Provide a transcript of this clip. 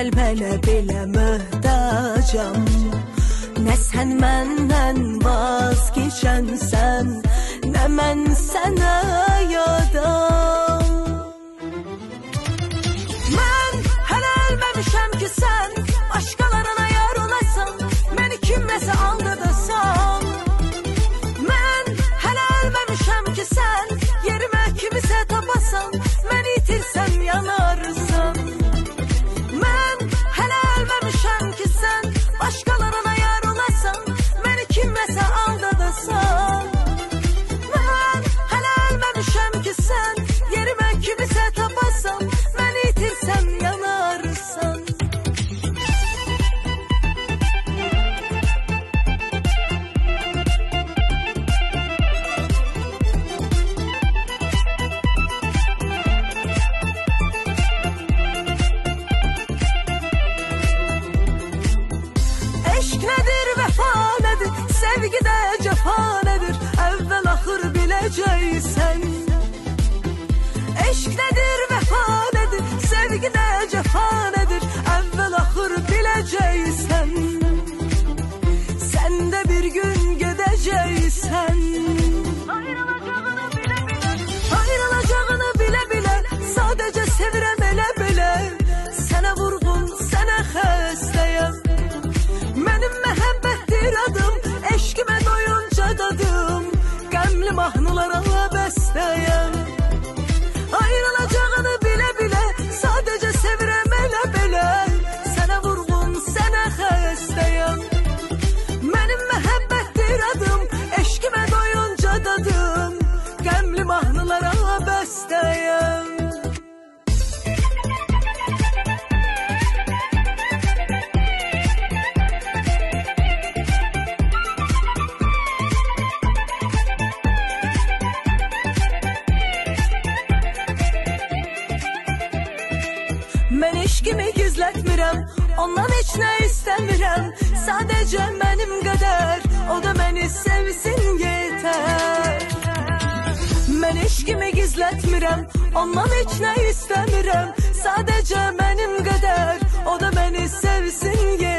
Gəl mənə belə möhtacam. Nə sən məndən vazgeçənsən, nə mən sənə yadam. Mən hələ ölməmişəm ki sən başqalarına yar olasan, məni kimləsə aldadasan. Mən hələ ölməmişəm ki sən yerimə kimisə tapasan, məni itirsəm yanarsan. Mən hələ ölməmişəm ki sən başqalarına yar olasan, məni kimləsə aldadasan. Mən hələ ölməmişəm ki sən yerimə kimisə tapasan, məni itirsəm yanarsan. Eşq nədir, vəfa nədir, sevgidə cəfa nədir, əvvəl axır biləcəksən. Eşq nədir, vəfa nədir, sevgidə cəfa nədir, əvvəl axır biləcəksən. Sən də bir gün gedəcəksən. Ayrılacağını bilə-bilə, sadəcə sevirəm elə-belə. Sənə vurğun, sənə xəstəyəm. Mənim məhəbbətdir adım, eşqimə doyunca dadım, qəmli mahnılara bəstəyəm. Ayrılacağını bilə-bilə, sadəcə sevirəm elə-belə. Sənə vurğun, sənə xəstəyəm. Mənim məhəbbətdir adım, eşqimə doyunca dadım, qəmli mahnılara bəstəyəm. Mən eşqimi gizlətmirəm, ondan heç nə istəmirəm. Sadəcə mənim qədər, o da məni sevsin yetər. Mən eşqimi gizlətmirəm, ondan heç nə istəmirəm. Sadəcə mənim qədər, o da məni sevsin yetər.